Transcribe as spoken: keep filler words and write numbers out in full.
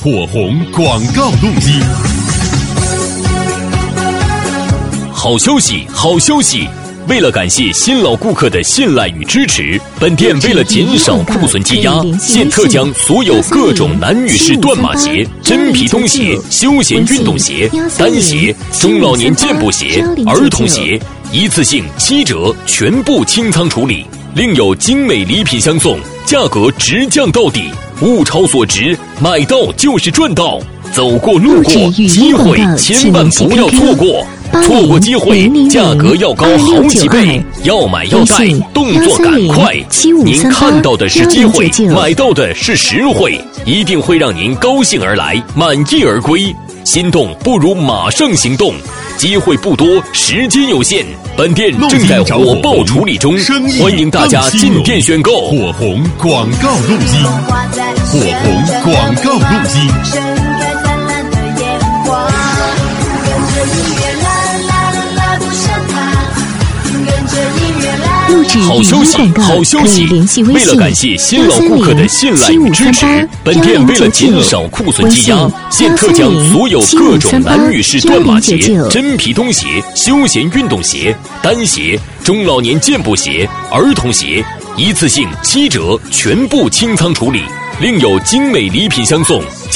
火红广告录音。 好消息，好消息！为了感谢新老顾客的信赖与支持，本店为了减少库存积压，现特将所有各种男女士断码鞋、真皮冬鞋、休闲运动鞋、单鞋、中老年健步鞋、儿童鞋，一次性七折，全部清仓处理，另有精美礼品相送，价格直降到底，物超所值，买到就是赚到。走过路过，机会千万不要错过。错过机会，价格要高好几倍，要买要带，动作赶快。您看到的是机会，买到的是实惠，一定会让您高兴而来，满意而归。心动不如马上行动，机会不多，时间有限，本店正在火爆处理中，欢迎大家进店选购。 火红广告录音，火红广告录音。 好消息，好消息！为了感谢新老顾客的信赖与支持，本店为了减少库存积压，现特将所有各种男女士断码鞋、真皮冬鞋、休闲运动鞋、单鞋、中老年健步鞋、儿童鞋，一次性七折，全部清仓处理，另有精美礼品相送。